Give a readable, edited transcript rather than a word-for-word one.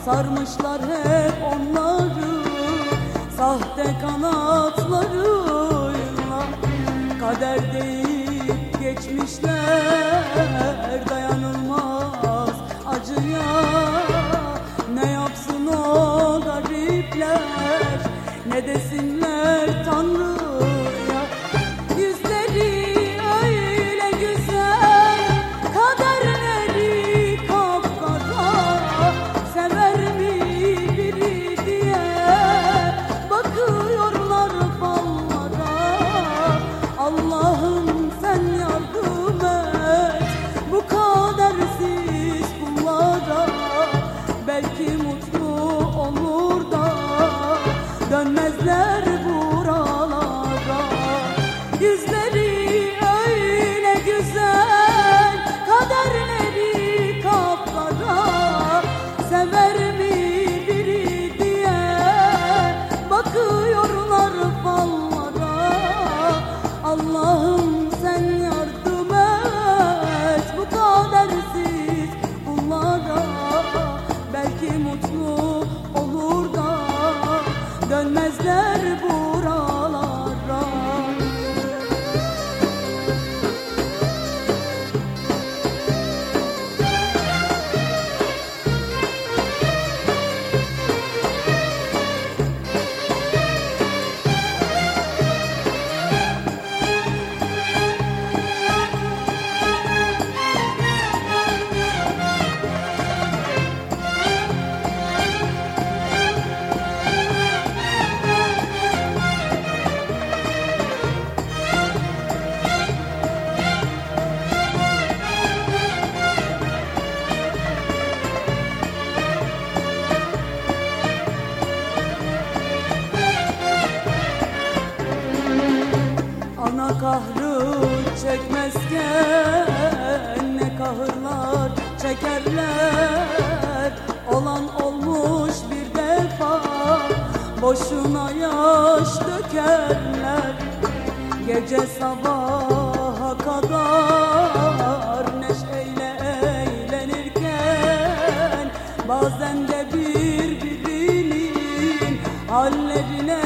sarmışlar hep onları sahte kanatlarıyla. Kader deyip geçmişler dayanılmaz acıya. Ne yapsın o garipler, ne desinler Tanrı'ya. Yüzleri öyle güzel, kaderleri kapkara. Sever mi biri diye bakıyorlar fallara. Allah'ım sen yardım et bu kadersiz kullara. Belki mutlu olur da dönmezler buralara. Yüzleri öyle güzel, kaderleri kapkara. Sever mi biri diye bakıyorlar fallara. Allah'ım sen yardım et bu kadersiz kullara. Belki mutlu olur da dönmezler buralara. Ana kahrı çekmezken ne kahırlar çekerler. Olan olmuş bir defa, boşuna yaş dökerler. Gece sabaha kadar neşeyle eğlenirken bazen de birbirinin hallerine